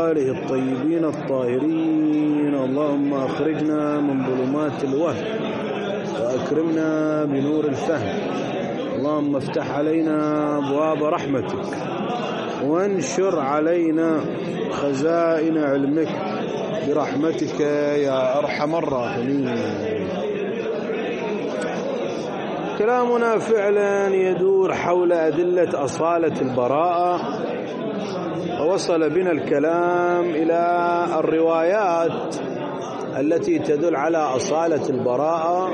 وآله الطيبين الطاهرين. اللهم أخرجنا من ظلمات الوهم وأكرمنا بنور الفهم. اللهم افتح علينا أبواب رحمتك وانشر علينا خزائن علمك برحمتك يا أرحم الراحمين. كلامنا فعلا يدور حول أدلة أصالة البراءة، ووصل بنا الكلام إلى الروايات التي تدل على أصالة البراءة.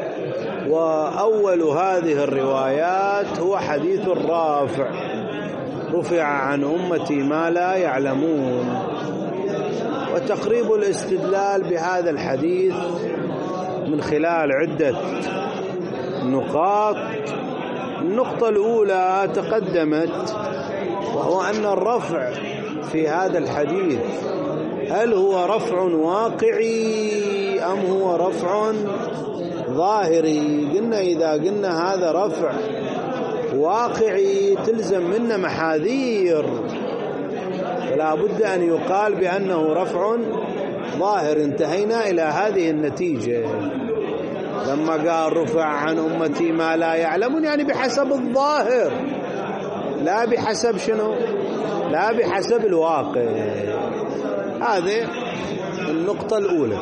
وأول هذه الروايات هو حديث الرافع: رفع عن أمتي ما لا يعلمون. وتقريب الاستدلال بهذا الحديث من خلال عدة نقاط. النقطة الأولى تقدمت، وهو أن الرفع في هذا الحديث هل هو رفع واقعي أم هو رفع ظاهري؟ قلنا إذا قلنا هذا رفع واقعي تلزم منا محاذير، فلا بد أن يقال بأنه رفع ظاهر. انتهينا إلى هذه النتيجة لما قال رفع عن أمتي ما لا يعلمون، يعني بحسب الظاهر، لا بحسب شنو؟ لا بحسب الواقع. هذه النقطة الأولى.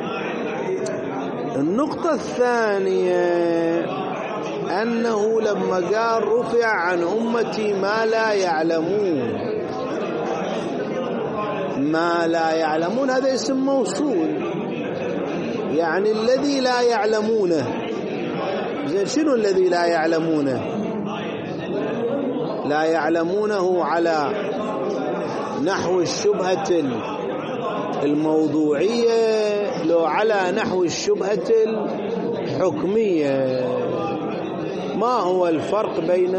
النقطة الثانية أنه لما قال رفع عن أمتي ما لا يعلمون، ما لا يعلمون هذا اسم موصول، يعني الذي لا يعلمونه. زين، شنو الذي لا يعلمونه؟ لا يعلمونه على نحو الشبهة الموضوعية، لو على نحو الشبهة الحكمية. ما هو الفرق بين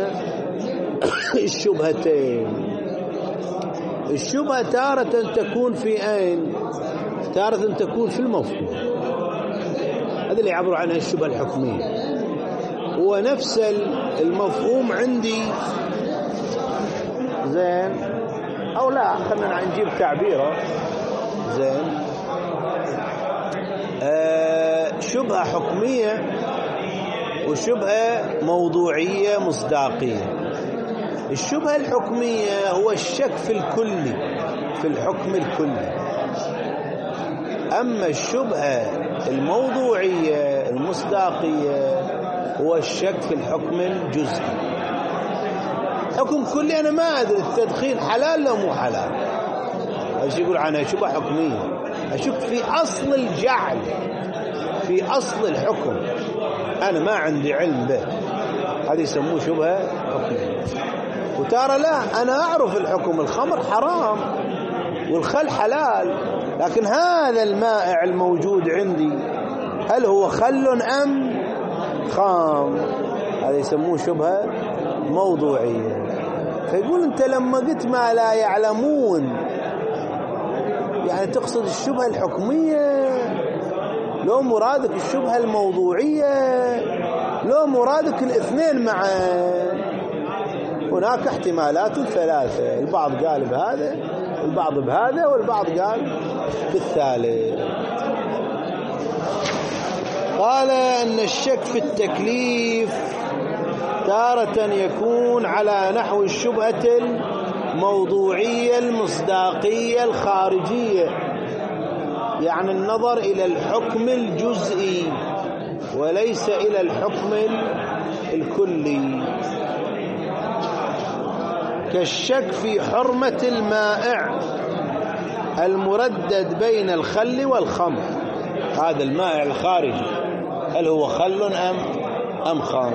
الشبهتين؟ الشبهة تارة تكون في أين؟ تارة تكون في المفهوم، هذا اللي يعبر عنها الشبهة الحكمية. هو نفس المفهوم عندي، زين، أو لا، خلنا نجيب تعبيره، زين، شبهة حكمية وشبهة موضوعية مصداقية. الشبهة الحكمية هو الشك في الكلي، في الحكم الكلي. أما الشبهة الموضوعية المصداقية هو الشك في الحكم الجزئي. حكم كلي أنا ما أدري التدخين حلال لو مو حلال، ايش يقول عنها شبهة حكمية؟ أشك في أصل الجعل، في أصل الحكم، أنا ما عندي علم به، هذا يسموه شبهة حكمية. وترى لا، أنا أعرف الحكم، الخمر حرام والخل حلال، لكن هذا المائع الموجود عندي هل هو خل أم خام؟ هذا يسموه شبهة موضوعية. فيقول أنت لما قلت ما لا يعلمون يعني تقصد الشبهة الحكمية، لو مرادك الشبهة الموضوعية، لو مرادك الاثنين معا. هناك احتمالات ثلاثة، البعض قال بهذا، البعض بهذا، والبعض قال بالثالث. قال أن الشك في التكليف تارة يكون على نحو الشبهة الموضوعية المصداقية الخارجية، يعني النظر إلى الحكم الجزئي وليس إلى الحكم الكلي، كالشك في حرمة المائع المردد بين الخل والخمر. هذا المائع الخارجي هل هو خل أم خمر؟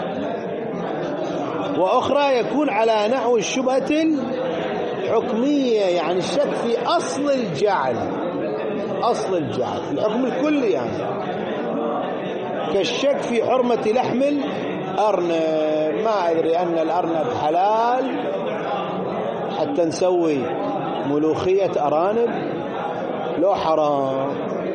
وأخرى يكون على نحو الشبهة الحكمية، يعني الشك في أصل الجعل، أصل الجعل الحكم الكلي، يعني كالشك في حرمة لحم الأرنب. ما أدري أن الأرنب حلال حتى نسوي ملوخية أرانب، لو حرام.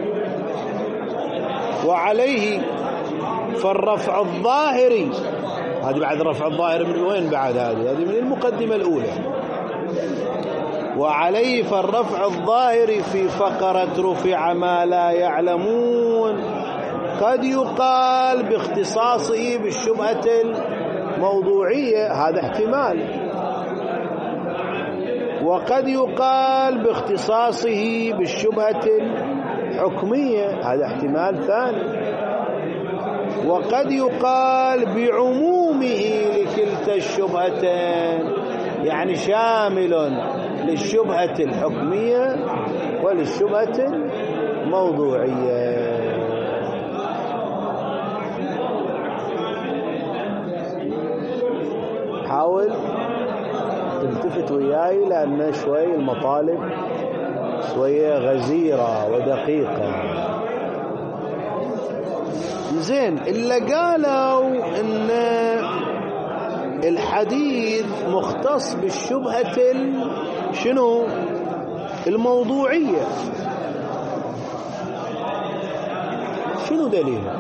وعليه فالرفع الظاهري، هذه بعد رفع الظاهر من وين؟ بعد هذه من المقدمة الأولى. وعليه فالرفع الظاهر في فقرة رفع ما لا يعلمون قد يقال باختصاصه بالشبهة الموضوعية، هذا احتمال، وقد يقال باختصاصه بالشبهة الحكمية، هذا احتمال ثاني، وقد يقال بعمومه لكلتا الشبهتين، يعني شامل للشبهة الحكمية وللشبهة الموضوعية. حاول تلتفت وياي لأن شوي المطالب شوية غزيرة ودقيقة. زين، اللي قالوا إن الحديث مختص بالشبهة شنو الموضوعية، شنو دليله؟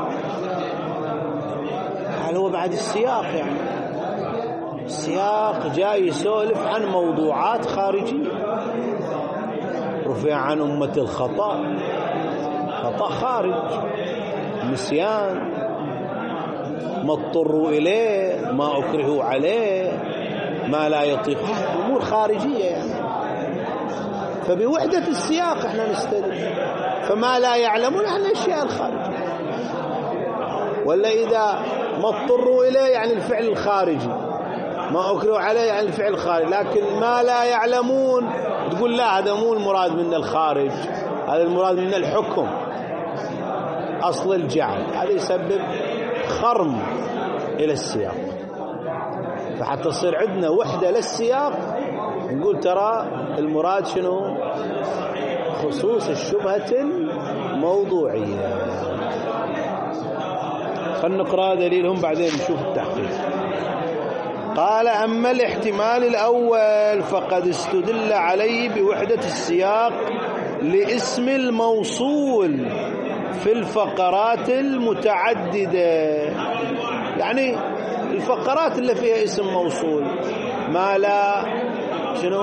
هل هو بعد السياق؟ يعني السياق جاي يسولف عن موضوعات خارجية، رفع عن أمة الخطأ، خطأ خارج، نسيان، ما اضطروا إليه، ما أكرهوا عليه، ما لا يطيق، أمور خارجية يعني. فبوحدة السياق احنا نستدل، فما لا يعلمون عن الأشياء الخارجية، ولا إذا ما اضطروا إليه يعني الفعل الخارجي، ما أكرهوا عليه يعني الفعل الخارجي، لكن ما لا يعلمون تقول لا، هذا مو المراد من الخارج، هذا المراد من الحكم، أصل الجعل، هذا يسبب خرم إلى السياق. فحتى تصير عندنا وحدة للسياق نقول ترى المراد شنو؟ خصوص الشبهة الموضوعية. خلنا نقرأ دليلهم بعدين نشوف التحقيق. قال: أما الاحتمال الأول فقد استدل عليه بوحدة السياق لاسم الموصول في الفقرات المتعددة، يعني الفقرات اللي فيها اسم موصول، ما لا شنو،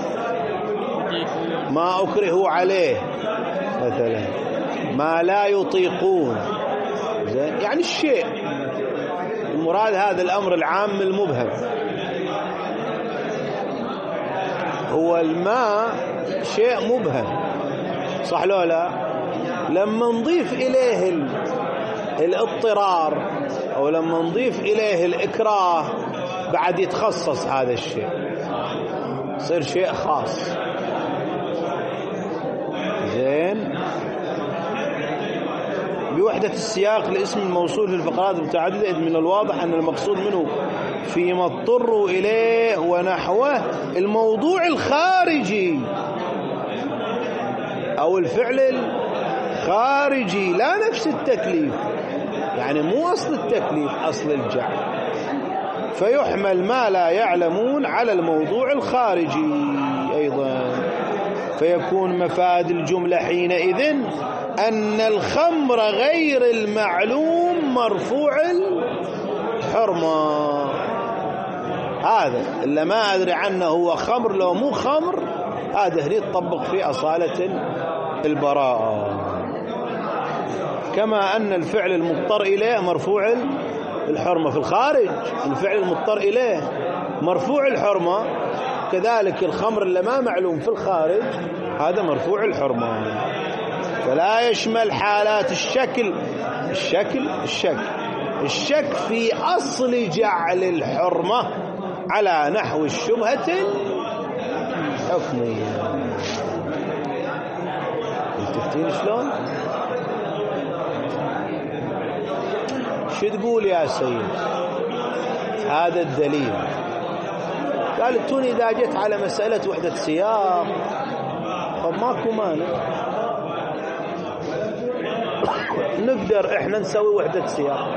ما أكرهوا عليه مثلا، ما لا يطيقون، يعني الشيء المراد هذا الأمر العام المبهم. هو الماء شيء مبهم، صح لو لا؟ لما نضيف إليه الاضطرار أو لما نضيف إليه الإكراه بعد يتخصص هذا الشيء، يصير شيء خاص. زين، بوحدة السياق لاسم الموصول في الفقرات المتعددة، من الواضح أن المقصود منه فيما اضطروا إليه ونحوه الموضوع الخارجي أو الفعل الخارجي، لا نفس التكليف، يعني مو أصل التكليف، أصل الجعل، فيحمل ما لا يعلمون على الموضوع الخارجي أيضا، فيكون مفاد الجملة حينئذ أن الخمر غير المعلوم مرفوع الحرمة. هذا اللي ما أدري عنه هو خمر لو مو خمر، هذا هني تطبق في أصالة البراءة. كما أن الفعل المضطر إليه مرفوع الحرمة في الخارج، الفعل المضطر إليه مرفوع الحرمة، كذلك الخمر اللي ما معلوم في الخارج هذا مرفوع الحرمة. فلا يشمل حالات الشك في أصل جعل الحرمة على نحو الشبهة الحكمية. تفتين شلون؟ شو تقول يا سيد؟ هذا الدليل. قال توني إذا جيت على مسألة وحدة سياق طب ماكو مانع، نقدر احنا نسوي وحدة سياق،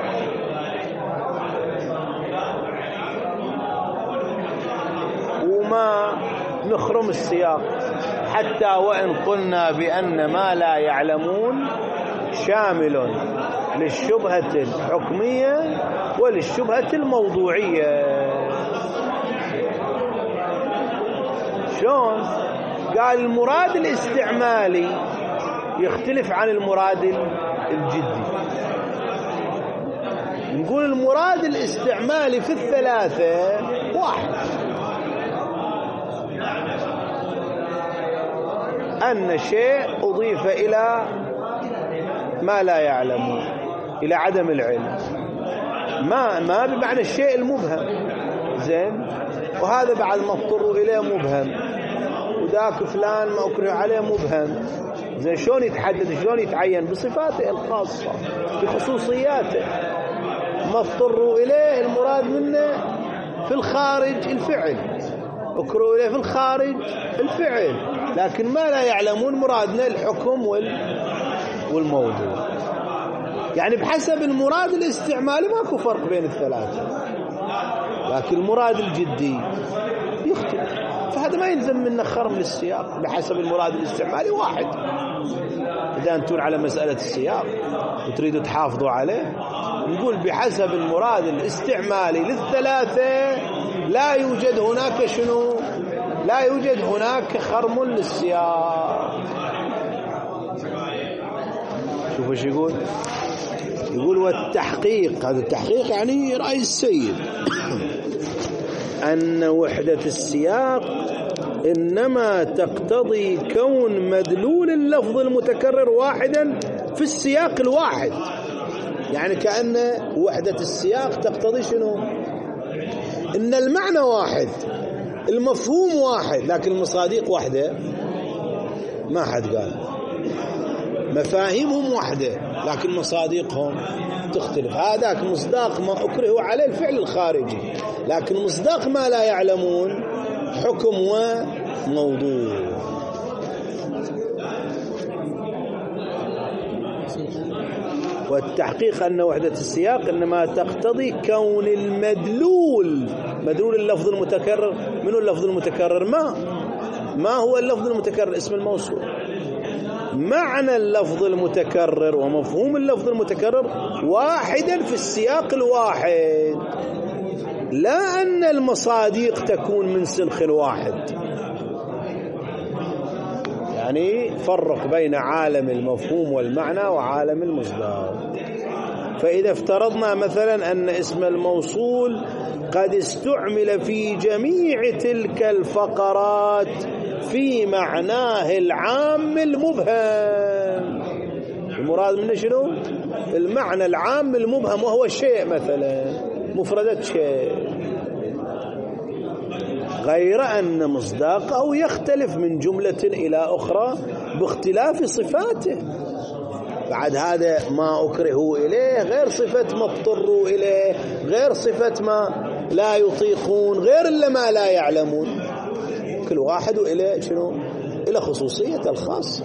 وما نخرم السياق، حتى وإن قلنا بأن ما لا يعلمون شامل للشبهة الحكمية وللشبهة الموضوعية. شلون؟ قال المراد الاستعمالي يختلف عن المراد الجدي. نقول المراد الاستعمالي في الثلاثة واحد، أن شيء أضيف إلى ما لا يعلم، إلى عدم العلم، ما بمعنى الشيء المبهم. زين، وهذا بعد ما اضطروا إليه مبهم، وذاك فلان ما أكره عليه مبهم. زين، شلون يتحدد؟ شلون يتعين؟ بصفاته الخاصة، بخصوصياته. ما اضطروا إليه المراد منه في الخارج الفعل، أكروا إليه في الخارج الفعل، لكن ما لا يعلمون مرادنا الحكم والموضوع. يعني بحسب المراد الاستعمالي ماكو فرق بين الثلاثة، لكن المراد الجدي يختلف. فهذا ما يلزم منه خرم للسياق، بحسب المراد الاستعمالي واحد. إذا أنتم على مسألة السياق وتريدوا تحافظوا عليه، نقول بحسب المراد الاستعمالي للثلاثة لا يوجد هناك شنو؟ لا يوجد هناك خرم للسياق. شوف ايش يقول. يقول والتحقيق، هذا التحقيق يعني رأي السيد، أن وحدة السياق إنما تقتضي كون مدلول اللفظ المتكرر واحدا في السياق الواحد. يعني كأن وحدة السياق تقتضي شنو؟ إن المعنى واحد، المفهوم واحد، لكن المصادق واحدة. ما حد قال. مفاهيمهم واحدة لكن مصادقهم تختلف. هذاك مصداق ما أكره عليه الفعل الخارجي، لكن مصداق ما لا يعلمون حكم وموضوع. والتحقيق أن وحدة السياق إنما تقتضي كون المدلول، مدلول اللفظ المتكرر. منو اللفظ المتكرر؟ ما هو اللفظ المتكرر؟ اسم الموصول. معنى اللفظ المتكرر ومفهوم اللفظ المتكرر واحدا في السياق الواحد، لا أن المصادق تكون من سلخ واحد. يعني فرق بين عالم المفهوم والمعنى وعالم المصداق. فإذا افترضنا مثلا أن اسم الموصول قد استعمل في جميع تلك الفقرات في معناه العام المبهم، المراد منه شنو؟ المعنى العام المبهم، وهو الشيء مثلا مفردة شيء، غير أن مصداقه يختلف من جملة إلى أخرى باختلاف صفاته. بعد هذا ما أكرهوا إليه غير صفة ما اضطروا إليه، غير صفة ما لا يطيقون، غير إلا ما لا يعلمون. كل واحد إليه شنو؟ إلى خصوصية الخاصة.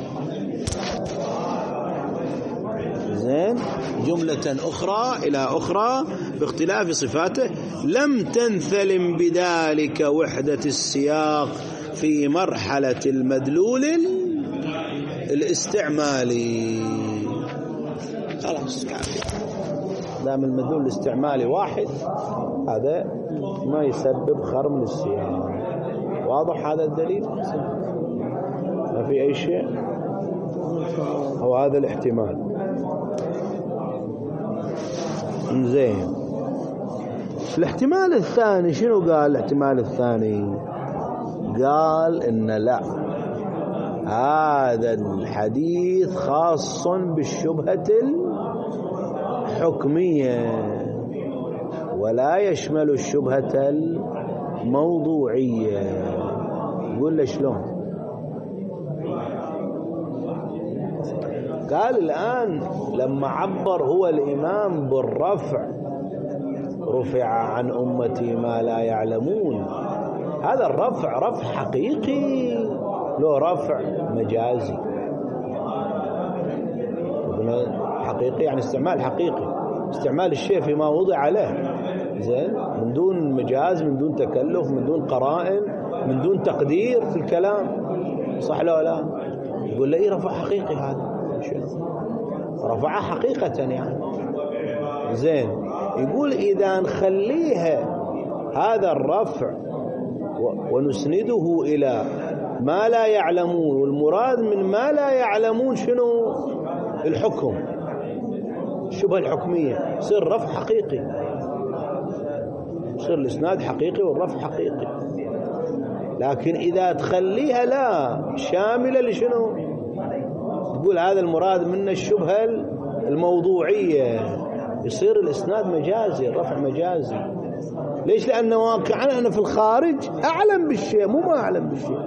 زين، جملة أخرى إلى أخرى باختلاف صفاته لم تنثلم بذلك وحدة السياق في مرحلة المدلول الاستعمالي. خلاص كافي، دام المدلول الاستعمالي واحد هذا ما يسبب خرم للسياق. واضح هذا الدليل؟ ما في أي شيء، أو هذا الاحتمال. زين، الاحتمال الثاني شنو قال؟ الاحتمال الثاني قال إن لا، هذا الحديث خاص بالشبهة الحكمية ولا يشمل الشبهة الموضوعية. يقول له شلون؟ قال الآن لما عبر هو الإمام بالرفع، رفع عن أمتي ما لا يعلمون، هذا الرفع رفع حقيقي له رفع مجازي. حقيقي يعني استعمال حقيقي، استعمال الشيء فيما وضع له، زين، من دون مجاز، من دون تكلف، من دون قرائن، من دون تقدير في الكلام. صح لا لا؟ يقول لي رفع حقيقي، هذا رفعه حقيقة يعني. زين، يقول إذا نخليها هذا الرفع ونسنده إلى ما لا يعلمون، والمراد من ما لا يعلمون شنو؟ الحكم، الشبهة الحكمية، يصير رفع حقيقي، يصير الإسناد حقيقي والرفع حقيقي. لكن إذا تخليها لا شاملة لشنو؟ تقول هذا المراد منه الشبهة الموضوعية، يصير الإسناد مجازي، الرفع مجازي. ليش؟ لأنه واقعا أنا في الخارج أعلم بالشيء، مو ما أعلم بالشيء،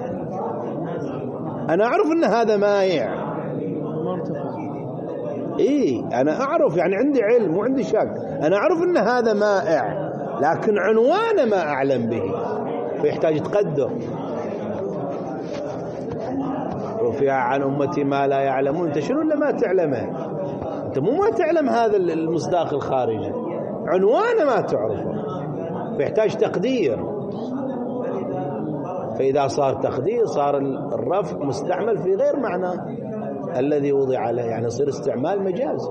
أنا أعرف أن هذا مائع، إيه أنا أعرف، يعني عندي علم مو عندي شك، أنا أعرف أن هذا مائع، لكن عنوانه ما أعلم به، فيحتاج تقدر. رفع عن أمتي ما لا يعلمون، أنت شنو اللي ما تعلمه؟ أنت مو ما تعلم هذا المصداق الخارجي، عنوانه ما تعرفه، فيحتاج تقدير. فإذا صار تقدير صار الرفع مستعمل في غير معنى الذي وضع له، يعني يصير استعمال مجازي.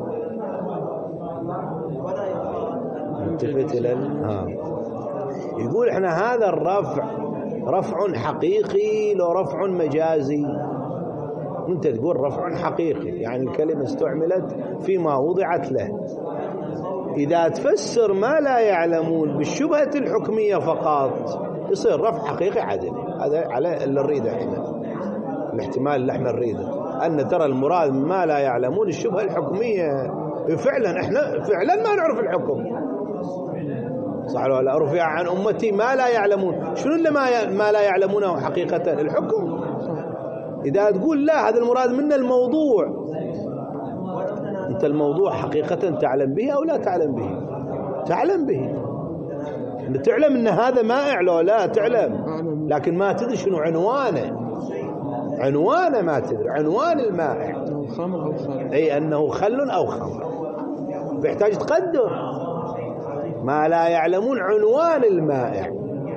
التفت إلى يقول احنا هذا الرفع رفع حقيقي لو رفع مجازي. انت تقول رفع حقيقي يعني الكلمة استعملت فيما وضعت له. إذا تفسر ما لا يعلمون بالشبهة الحكمية فقط يصير رفع حقيقي عدل. هذا على اللي نريده احنا، الاحتمال اللي احنا نريده أن ترى المراد ما لا يعلمون الشبهة الحكمية. فعلا احنا فعلا ما نعرف الحكم، صح ولا لا؟ رفع عن أمتي ما لا يعلمون، شنو اللي ما لا يعلمونه حقيقة؟ الحكم. إذا تقول لا هذا المراد منه الموضوع، أنت الموضوع حقيقة تعلم به أو لا تعلم به؟ تعلم به، أنت تعلم أن هذا مائع لو لا تعلم، لكن ما تدري شنو عنوانه. عنوانه ما تدري، عنوان المائع خمر أو خمر، أي أنه خل أو خمر، فيحتاج تقدر. ما لا يعلمون عنوان المائع،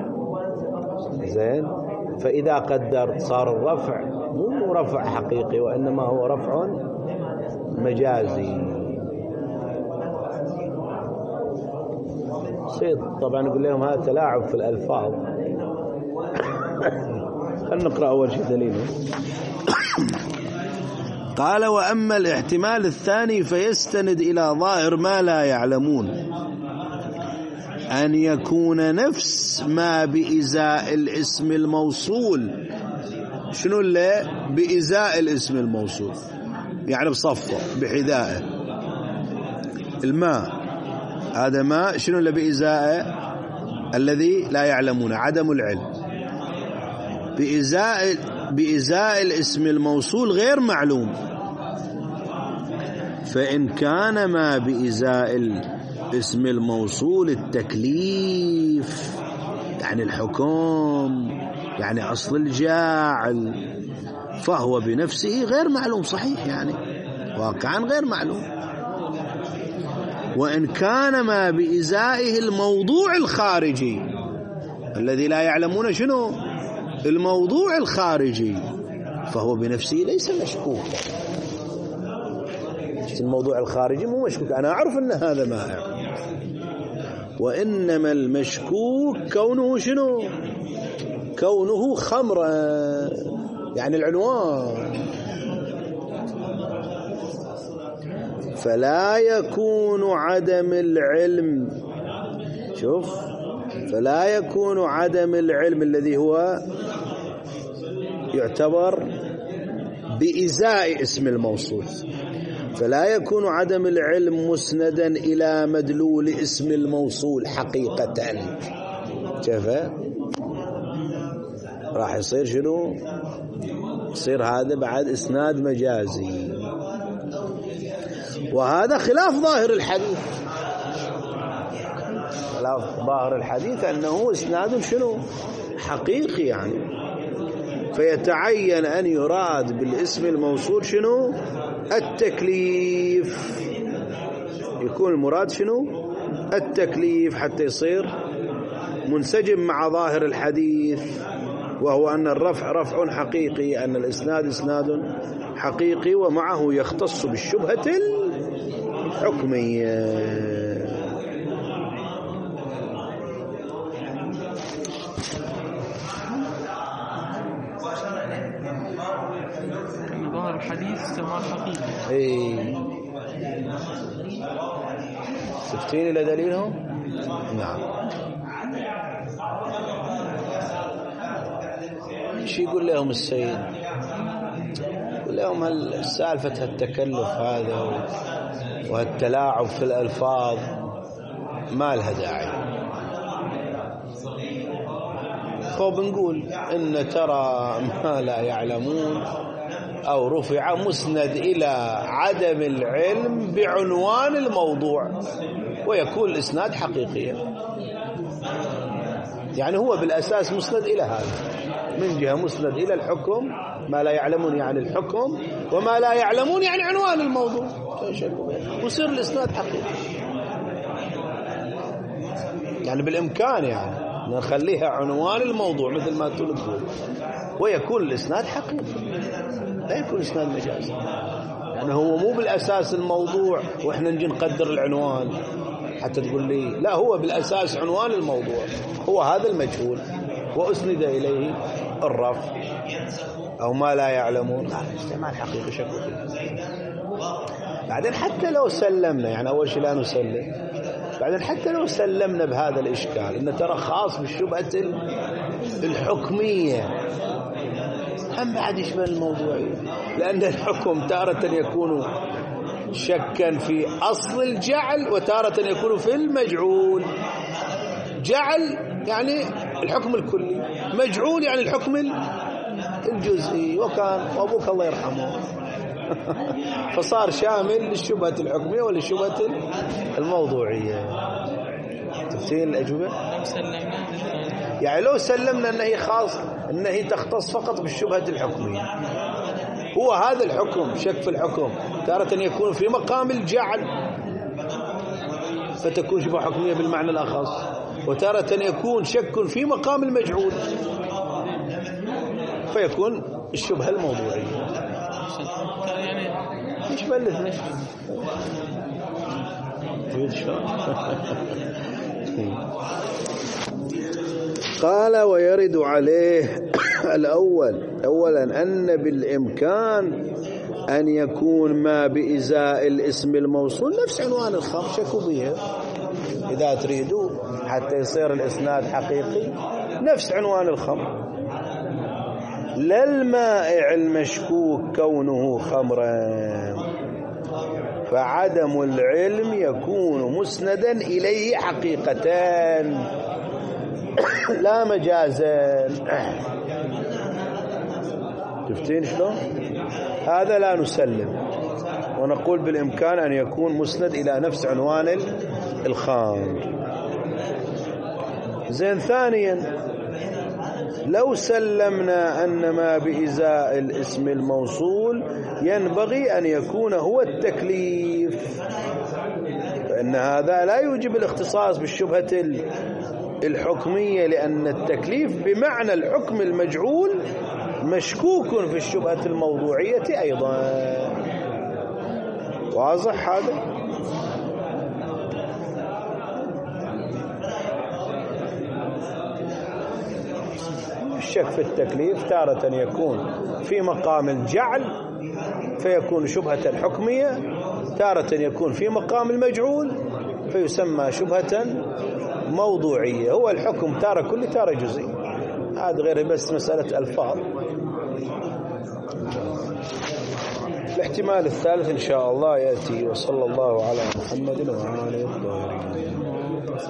زين. فإذا قدرت صار الرفع مو رفع حقيقي وإنما هو رفع مجازي. سيد طبعا نقول لهم هذا تلاعب في الألفاظ. خلنا نقرأ أول شيء دليله. قال وأما الاحتمال الثاني فيستند إلى ظاهر ما لا يعلمون، أن يكون نفس ما بإزاء الاسم الموصول. شنو اللي بإزاء الاسم الموصول؟ يعني بصفه بحذائه. الماء هذا ماء، شنو اللي بإزاءه؟ الذي لا يعلمون، عدم العلم. بإزاء الاسم الموصول غير معلوم. فإن كان ما بإزاء الاسم الموصول التكليف، يعني الحكم، يعني أصل الجاعل، فهو بنفسه غير معلوم، صحيح يعني واقعا غير معلوم. وإن كان ما بإزائه الموضوع الخارجي الذي لا يعلمون شنو الموضوع الخارجي، فهو بنفسه ليس مشكوك. الموضوع الخارجي مو مشكوك، أنا أعرف أن هذا مائع، وإنما المشكوك كونه شنو؟ كونه خمرا، يعني العنوان. فلا يكون عدم العلم، شوف، فلا يكون عدم العلم الذي هو يعتبر بإزاء اسم الموصول، فلا يكون عدم العلم مسندا إلى مدلول اسم الموصول حقيقة. شايفه؟ راح يصير شنو؟ يصير هذا بعد إسناد مجازي، وهذا خلاف ظاهر الحديث. خلاف ظاهر الحديث أنه إسناد شنو؟ حقيقي يعني. فيتعين أن يراد بالاسم الموصول شنو؟ التكليف، يكون المراد شنو؟ التكليف، حتى يصير منسجم مع ظاهر الحديث، وهو أن الرفع رفع حقيقي، أن الإسناد إسناد حقيقي، ومعه يختص بالشبهة الحكمية. ظهر الحديث استعمال حقيقي. اي شفتين إلى دليلهم؟ نعم. شو يقول لهم السيد؟ يقول لهم سالفة التكلف هذا والتلاعب في الألفاظ ما لها داعي. فبنقول إن ترى ما لا يعلمون أو رفع مسند إلى عدم العلم بعنوان الموضوع ويكون الإسناد حقيقيا. يعني هو بالأساس مسند إلى هذا، من جهة مسند إلى الحكم، ما لا يعلمون يعني الحكم، وما لا يعلمون يعني عنوان الموضوع، ويصير الإسناد حقيقي. يعني بالإمكان يعني نخليها عنوان الموضوع مثل ما تقول ويكون الإسناد حقيقي، لا يكون إسناد مجازي. يعني هو مو بالأساس الموضوع وإحنا نجي نقدر العنوان حتى تقول لي لا، هو بالأساس عنوان الموضوع هو هذا المجهول وأسند إليه الرفع أو ما لا يعلمون. استعمال حقيقي شكو فيه. بعدين حتى لو سلمنا، يعني أول شيء لا نسلم، بعدين حتى لو سلمنا بهذا الإشكال إنه ترى خاص بالشبهة الحكمية، هم بعد يشمل الموضوعية، لأن الحكم تارة يكون شكا في أصل الجعل وتارة يكون في المجعول. جعل يعني الحكم الكلي، مجعول يعني الحكم الجزئي. وكان أبوك الله يرحمه فصار شامل للشبهة الحكمية وللشبهة الموضوعية. تفسير الأجوبة؟ يعني لو سلمنا أنه خاص، أنه تختص فقط بالشبهة الحكمية، هو هذا الحكم شك في الحكم تارة يكون في مقام الجعل فتكون شبهة حكمية بالمعنى الأخص، وتارة يكون شك في مقام المجعول فيكون الشبهة الموضوعية. ايش بلثنا قال ويرد عليه أولا أن بالإمكان أن يكون ما بإزاء الاسم الموصول نفس عنوان الخمر، شكوا بها إذا تريدوا حتى يصير الإسناد حقيقي نفس عنوان الخمر، لا المائع المشكوك كونه خمرا، فعدم العلم يكون مسندا إليه حقيقتان لا مجازا. شفتين شلون؟ هذا لا نسلم ونقول بالإمكان أن يكون مسند إلى نفس عنوان الخمر. زين، ثانيا لو سلمنا أن ما بإزاء الاسم الموصول ينبغي أن يكون هو التكليف، فإن هذا لا يوجب الاختصاص بالشبهة الحكمية، لأن التكليف بمعنى الحكم المجعول مشكوك في الشبهة الموضوعية أيضا. واضح هذا؟ الشك في التكليف تارة يكون في مقام الجعل فيكون شبهة حكمية، تارة يكون في مقام المجعول فيسمى شبهة موضوعية. هو الحكم تارة كل تارة جزئي، هذا غير بس مسألة ألفاظ. الاحتمال الثالث إن شاء الله يأتي. وصلى الله على محمد وعلى آله الطاهرين.